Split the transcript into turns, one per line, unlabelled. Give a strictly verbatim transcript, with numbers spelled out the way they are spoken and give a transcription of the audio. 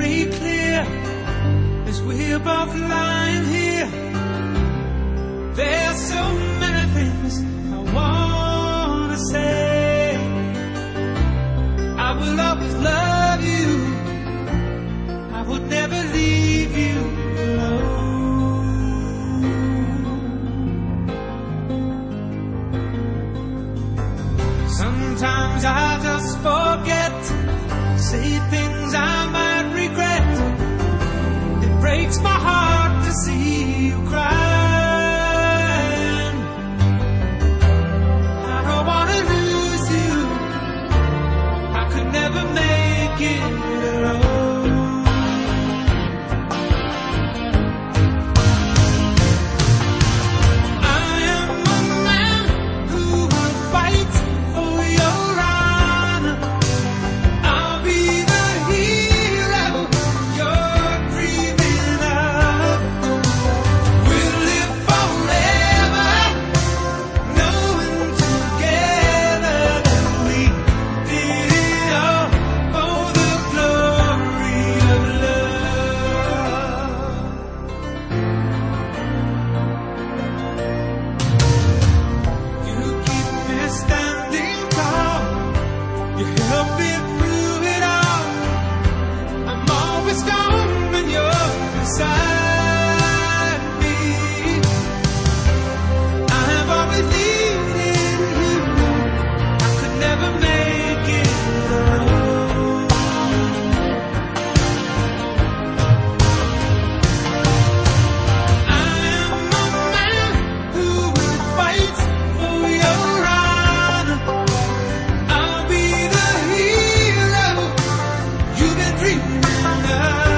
stay clear as we're both lying here. There's so many things I wanna say. I will always love you. I would never leave you alone. Sometimes I just forget, say things I might regret. It breaks my heart to see you crying. I don't wanna lose you. I could never make it alone. I am a man who would fight for your honor. I'll be the hero you're dreaming of. We'll live forever, knowing together that we did it all for the glory of love. You keep me standing tall. You help me through it all. I'm always gone when you're beside me. I have always needed you. I could never make it alone. I am a man who would fight for your honor. I'll be the hero you've been dreaming of.